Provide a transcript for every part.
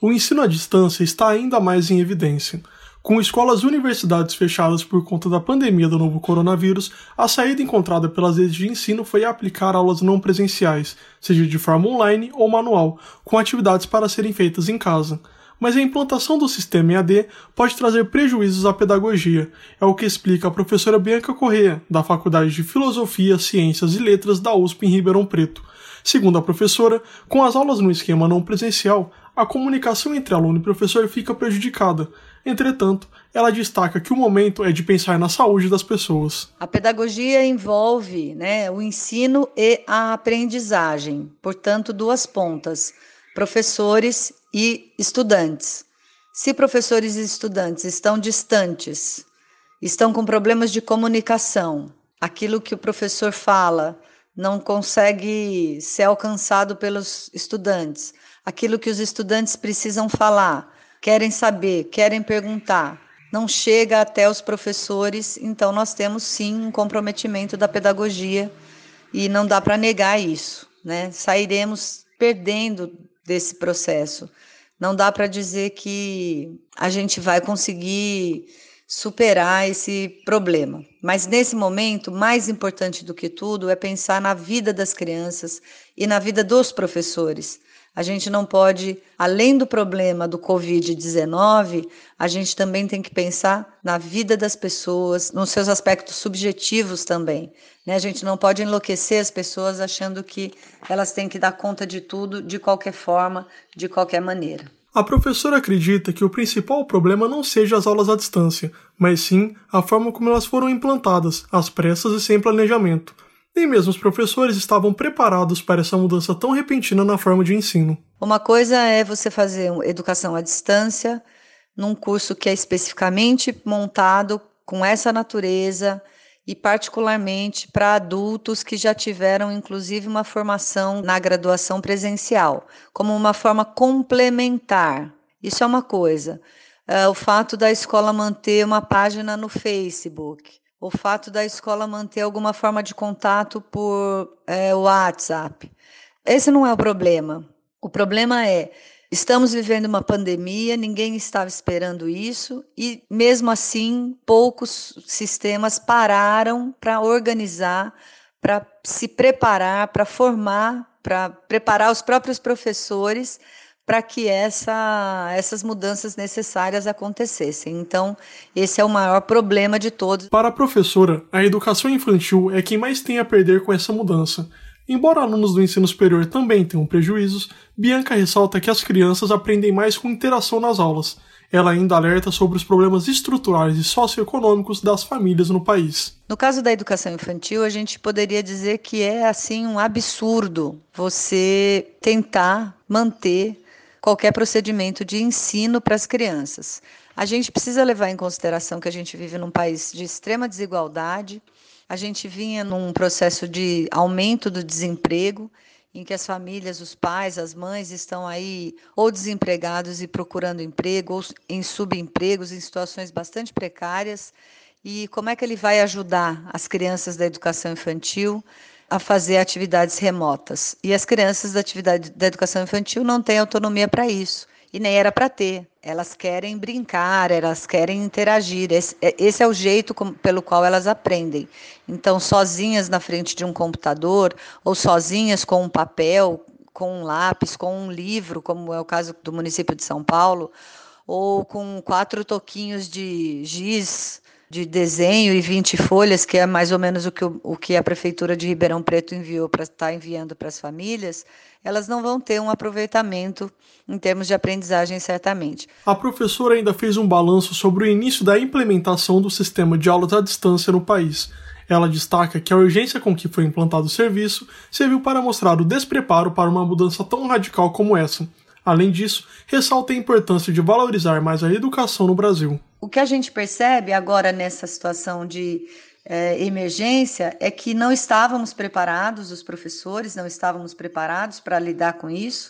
o ensino à distância está ainda mais em evidência. Com escolas e universidades fechadas por conta da pandemia do novo coronavírus, a saída encontrada pelas redes de ensino foi aplicar aulas não presenciais, seja de forma online ou manual, com atividades para serem feitas em casa. Mas a implantação do sistema EAD pode trazer prejuízos à pedagogia, é o que explica a professora Bianca Corrêa, da Faculdade de Filosofia, Ciências e Letras da USP em Ribeirão Preto. Segundo a professora, com as aulas no esquema não presencial, a comunicação entre aluno e professor fica prejudicada. Entretanto, ela destaca que o momento é de pensar na saúde das pessoas. A pedagogia envolve, o ensino e a aprendizagem, portanto, duas pontas, professores e estudantes. Se professores e estudantes estão distantes, estão com problemas de comunicação, aquilo que o professor fala não consegue ser alcançado pelos estudantes, aquilo que os estudantes precisam falar, querem saber, querem perguntar, não chega até os professores, então nós temos sim um comprometimento da pedagogia e não dá para negar isso, Sairemos perdendo desse processo. Não dá para dizer que a gente vai conseguir superar esse problema. Mas nesse momento, mais importante do que tudo é pensar na vida das crianças e na vida dos professores. A gente não pode, além do problema do Covid-19, a gente também tem que pensar na vida das pessoas, nos seus aspectos subjetivos também. A gente não pode enlouquecer as pessoas achando que elas têm que dar conta de tudo, de qualquer forma, de qualquer maneira. A professora acredita que o principal problema não seja as aulas à distância, mas sim a forma como elas foram implantadas, às pressas e sem planejamento. Nem mesmo os professores estavam preparados para essa mudança tão repentina na forma de ensino. Uma coisa é você fazer educação à distância num curso que é especificamente montado com essa natureza e particularmente para adultos que já tiveram inclusive uma formação na graduação presencial, como uma forma complementar. Isso é uma coisa. O fato da escola manter uma página no Facebook, o fato da escola manter alguma forma de contato por WhatsApp. Esse não é o problema. O problema é, estamos vivendo uma pandemia, ninguém estava esperando isso e, mesmo assim, poucos sistemas pararam para organizar, para se preparar, para formar, para preparar os próprios professores para que essas mudanças necessárias acontecessem. Então, esse é o maior problema de todos. Para a professora, a educação infantil é quem mais tem a perder com essa mudança. Embora alunos do ensino superior também tenham prejuízos, Bianca ressalta que as crianças aprendem mais com interação nas aulas. Ela ainda alerta sobre os problemas estruturais e socioeconômicos das famílias no país. No caso da educação infantil, a gente poderia dizer que é assim um absurdo você tentar manter qualquer procedimento de ensino para as crianças. A gente precisa levar em consideração que a gente vive num país de extrema desigualdade, a gente vinha num processo de aumento do desemprego, em que as famílias, os pais, as mães estão aí ou desempregados e procurando emprego, ou em subempregos, em situações bastante precárias. E como é que ele vai ajudar as crianças da educação infantil a fazer atividades remotas? E as crianças da educação infantil não têm autonomia para isso, e nem era para ter. Elas querem brincar, elas querem interagir. Esse é o jeito pelo qual elas aprendem. Então, sozinhas na frente de um computador, ou sozinhas com um papel, com um lápis, com um livro, como é o caso do município de São Paulo, ou com 4 toquinhos de giz, de desenho e 20 folhas, que é mais ou menos o que a Prefeitura de Ribeirão Preto está enviando para as famílias, elas não vão ter um aproveitamento em termos de aprendizagem, certamente. A professora ainda fez um balanço sobre o início da implementação do sistema de aulas à distância no país. Ela destaca que a urgência com que foi implantado o serviço serviu para mostrar o despreparo para uma mudança tão radical como essa. Além disso, ressalta a importância de valorizar mais a educação no Brasil. O que a gente percebe agora nessa situação de emergência é que não estávamos preparados, os professores não estávamos preparados para lidar com isso,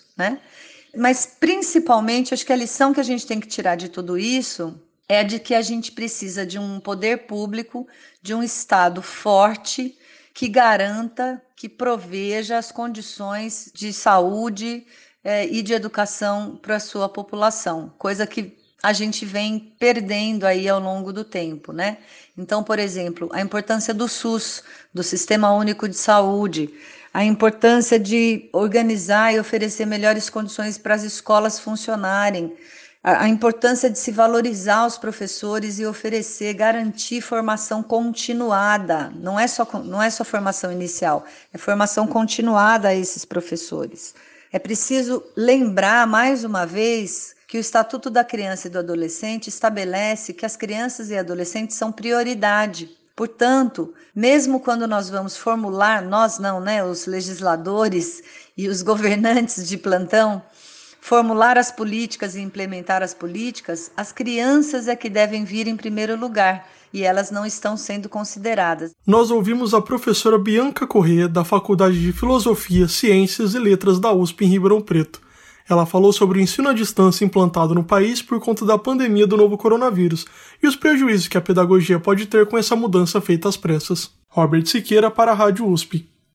Mas, principalmente, acho que a lição que a gente tem que tirar de tudo isso é de que a gente precisa de um poder público, de um Estado forte, que garanta, que proveja as condições de saúde, e de educação para a sua população, coisa que a gente vem perdendo aí ao longo do tempo, né? Então, por exemplo, a importância do SUS, do Sistema Único de Saúde, a importância de organizar e oferecer melhores condições para as escolas funcionarem, a importância de se valorizar os professores e oferecer, garantir formação continuada. Não é só formação inicial, é formação continuada a esses professores. É preciso lembrar, mais uma vez, que o Estatuto da Criança e do Adolescente estabelece que as crianças e adolescentes são prioridade. Portanto, mesmo quando nós vamos formular, nós não, né, os legisladores e os governantes de plantão, formular as políticas e implementar as políticas, as crianças é que devem vir em primeiro lugar, e elas não estão sendo consideradas. Nós ouvimos a professora Bianca Corrêa, da Faculdade de Filosofia, Ciências e Letras da USP em Ribeirão Preto. Ela falou sobre o ensino à distância implantado no país por conta da pandemia do novo coronavírus e os prejuízos que a pedagogia pode ter com essa mudança feita às pressas. Robert Siqueira para a Rádio USP.